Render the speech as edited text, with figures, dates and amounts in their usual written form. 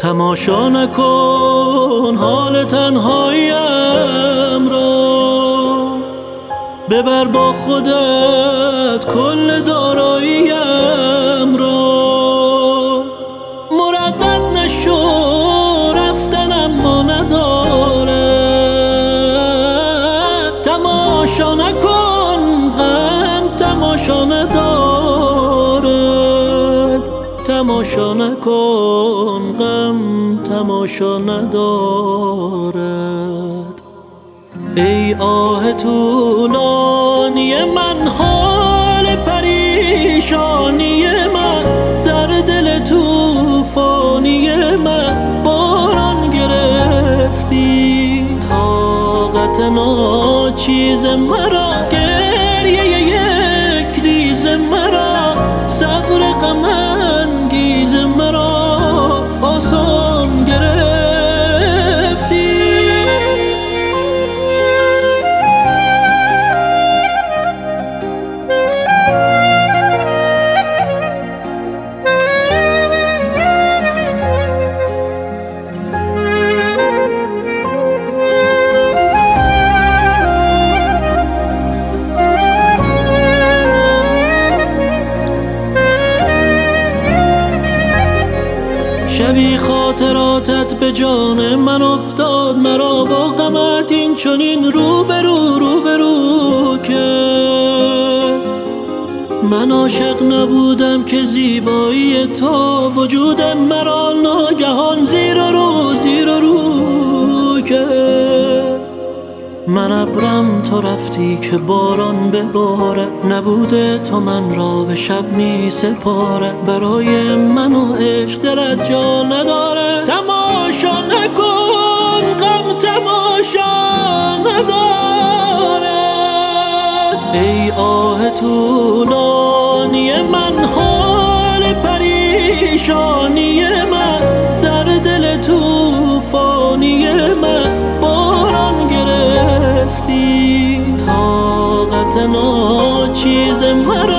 تماشا نکن حال تنهاییم را، ببر با خودت کل داراییم را. مردد نشو رفتن اما ندارد، تماشا نکن غم تماشا ندارد، تماشا نکن غم تماشا ندارد. ای آه طولانی من، حال پریشانی من، در دل طوفانی من باران گرفتی. طاقت ناچیز مرا، گریه یک ریز مرا، صبر غم انگیز مرا آسان گرفتی. شبی خاطراتت به جان من افتاد، مرا با غمت این چنین روبرو که من عاشق نبودم که زیبایی تو وجود مرا ناگهان زیر و رو که من ابرم تو رفتی که باران ببارد، نبوده تو من را به شب می سپارد. برای من و عشق دلت جا نداره، تماشا نکن غم تماشا نداره. ای آه طولانی من، حال پریشانی من، در دل طوفانی من باران گرفتی. طاقت ناچیز مرا